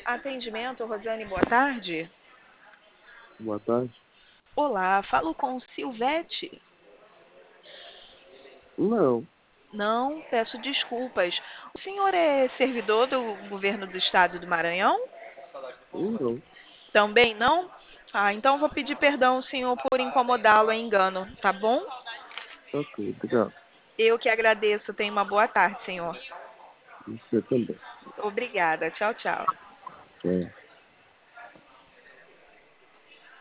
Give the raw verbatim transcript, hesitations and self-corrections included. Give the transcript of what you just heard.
Atendimento, Rosane, boa tarde. Boa tarde. Olá, falo com Silvete. Não, Não, peço desculpas. O senhor é servidor do governo do estado do Maranhão? não. Também não? Ah, então vou pedir perdão, senhor, por incomodá-lo, é engano, tá bom? Ok, obrigado. Eu que agradeço. Tenha uma boa tarde, senhor. Você também. Obrigada. Tchau, tchau. Tchau.